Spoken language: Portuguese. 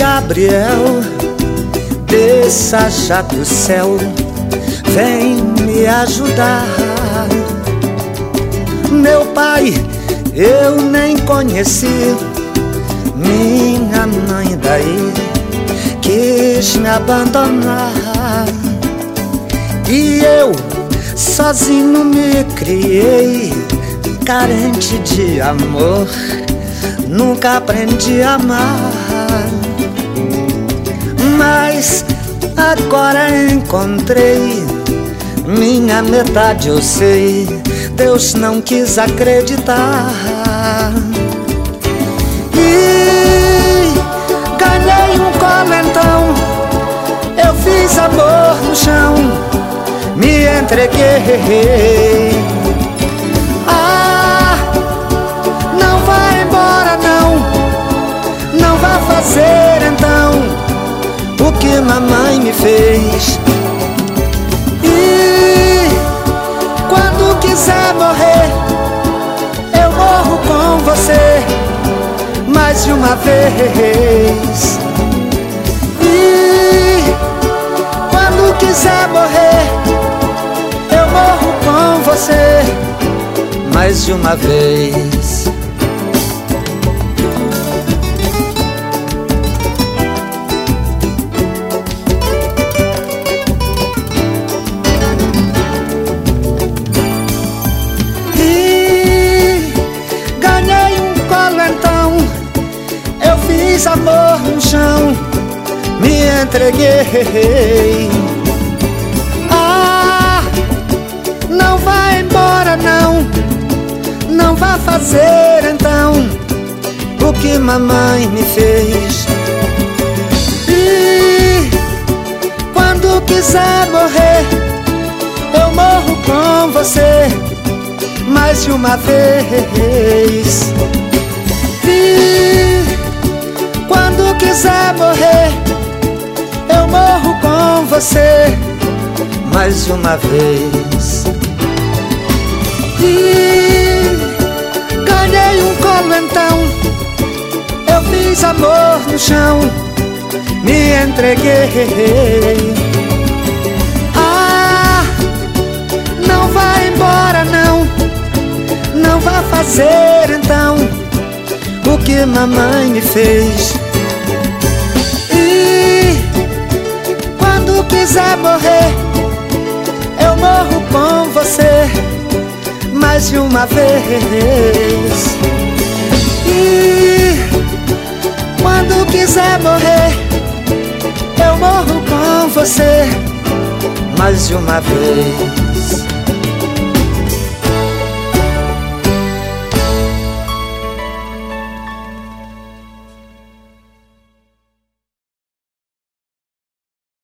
Gabriel, desça já do céu, vem me ajudar. Meu pai eu nem conheci, minha mãe daí quis me abandonar. E eu sozinho me criei, carente de amor, nunca aprendi a amar. Mas agora encontrei minha metade, eu sei, Deus não quis acreditar. E ganhei um colentão, eu fiz amor no chão, me entreguei. Ah, não vai embora não, não vá fazer então o que mamãe me fez. E quando quiser morrer, eu morro com você mais de uma vez. E quando quiser morrer, eu morro com você mais de uma vez. Fiz amor no chão, me entreguei. Ah, não vai embora não, não vá fazer então o que mamãe me fez. E quando quiser morrer, eu morro com você mais de uma vez. E quando quiser morrer, eu morro com você mais de uma vez. E ganhei um colentão, eu fiz amor no chão, me entreguei. Ah, não vai embora não, não vá fazer então o que mamãe me fez. E quando quiser morrer, eu morro com você mais de uma vez. E quando quiser morrer, eu morro com você mais de uma vez.